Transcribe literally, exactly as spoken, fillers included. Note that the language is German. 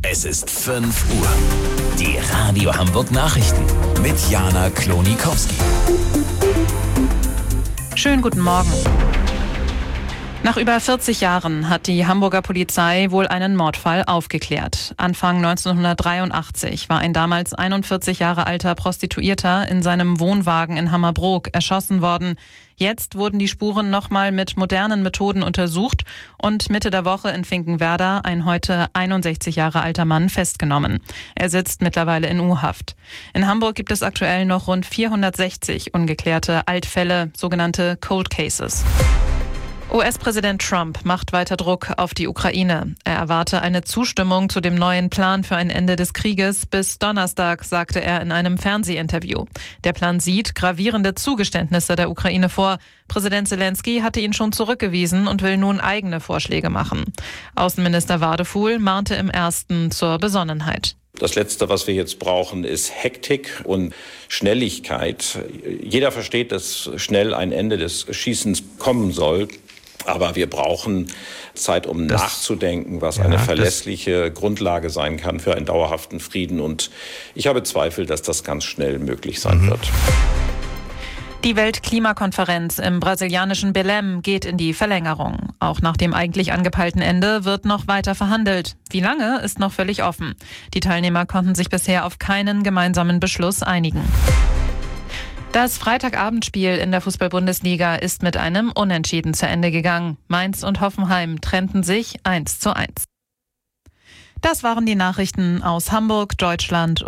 Es ist fünf Uhr. Die Radio Hamburg Nachrichten mit Jana Klonikowski. Schönen guten Morgen. Nach über vierzig Jahren hat die Hamburger Polizei wohl einen Mordfall aufgeklärt. Anfang neunzehnhundertdreiundachtzig war ein damals einundvierzig Jahre alter Prostituierter in seinem Wohnwagen in Hammerbrook erschossen worden. Jetzt wurden die Spuren nochmal mit modernen Methoden untersucht und Mitte der Woche in Finkenwerder ein heute einundsechzig Jahre alter Mann festgenommen. Er sitzt mittlerweile in U-Haft. In Hamburg gibt es aktuell noch rund vierhundertsechzig ungeklärte Altfälle, sogenannte Cold Cases. U S-Präsident Trump macht weiter Druck auf die Ukraine. Er erwarte eine Zustimmung zu dem neuen Plan für ein Ende des Krieges bis Donnerstag, sagte er in einem Fernsehinterview. Der Plan sieht gravierende Zugeständnisse der Ukraine vor. Präsident Zelensky hatte ihn schon zurückgewiesen und will nun eigene Vorschläge machen. Außenminister Wadefuhl mahnte im ersten zur Besonnenheit. Das Letzte, was wir jetzt brauchen, ist Hektik und Schnelligkeit. Jeder versteht, dass schnell ein Ende des Schießens kommen soll. Aber wir brauchen Zeit, um das, nachzudenken, was ja, eine verlässliche Grundlage sein kann für einen dauerhaften Frieden. Und ich habe Zweifel, dass das ganz schnell möglich sein mhm. wird. Die Weltklimakonferenz im brasilianischen Belém geht in die Verlängerung. Auch nach dem eigentlich angepeilten Ende wird noch weiter verhandelt. Wie lange, ist noch völlig offen. Die Teilnehmer konnten sich bisher auf keinen gemeinsamen Beschluss einigen. Das Freitagabendspiel in der Fußball-Bundesliga ist mit einem Unentschieden zu Ende gegangen. Mainz und Hoffenheim trennten sich eins zu eins. Das waren die Nachrichten aus Hamburg, Deutschland.